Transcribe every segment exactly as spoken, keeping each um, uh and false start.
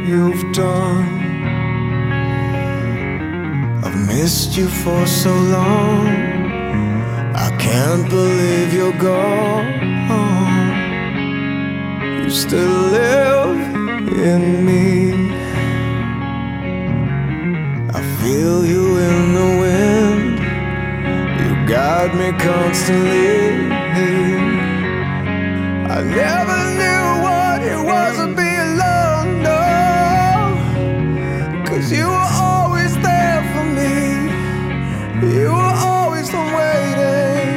you've done. I've missed you for so long, I can't believe you're gone. You still live in me, I feel you in the wind, you guide me constantly. I never knew what it was to be alone, no, 'cause you were always there for me, you were always the waiting.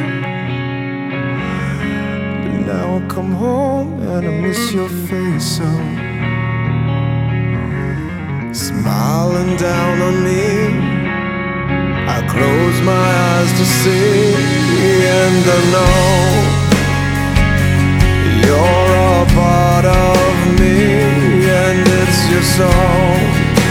But now I come home and I miss your face so, smiling down on me, I close my eyes to see, and I know you're a part of me, and it's your song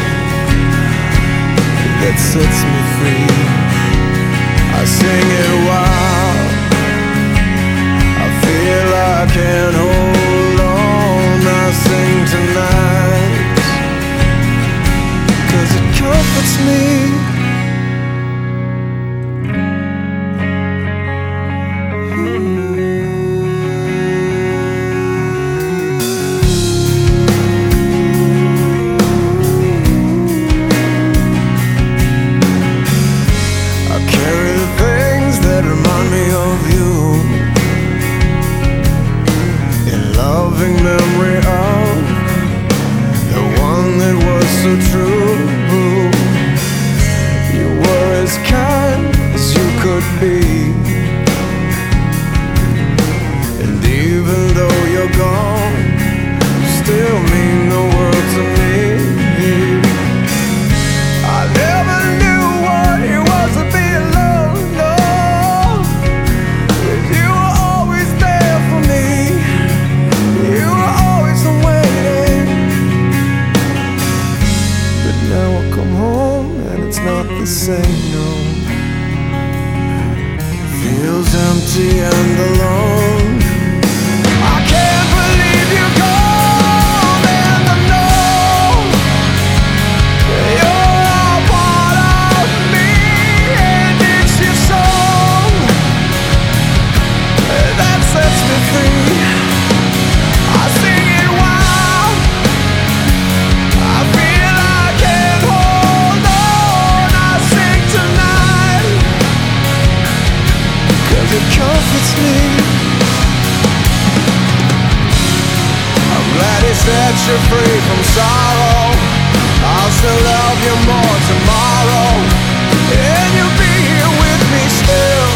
that sets me free. I sing it wild, I feel I can't hold on. I sing tonight 'cause it comforts me. Memory of the one that was so true. You were as kind as you could be, and even though you're gone, you still mean the world to me. I never knew what it was to be alone, no, 'cause you were always there for me, you were always the waiting. But now I come home and it's not the same, no. Feels empty and alone. I can't believe you're gone, and I know you're a part of me, and it's your song that sets me free. I sing it wild, I feel I can't hold on. I sing tonight 'cause it comforts me. I'm glad it set you free from sorrow. I'll still love you more tomorrow, and you'll be here with me still.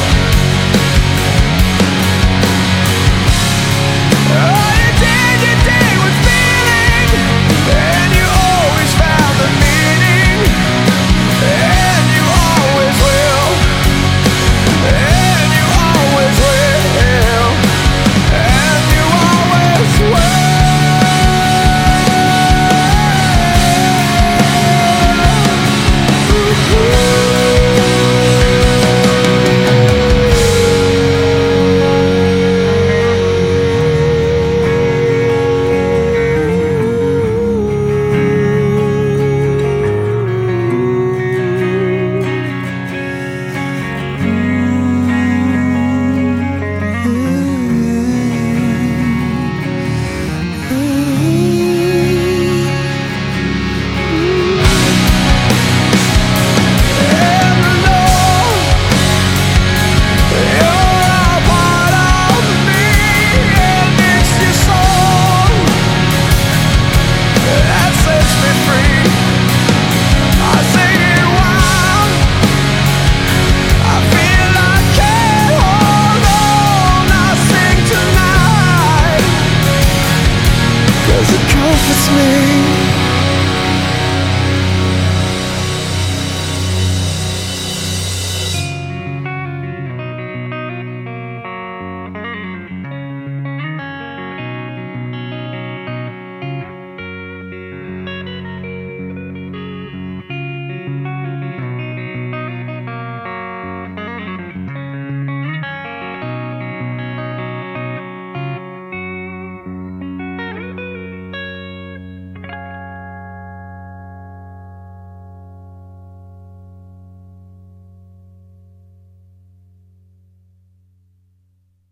Oh, you did, you did with feeling, and you always found the meaning, and you always will, and you always will, and you always will. It comforts me.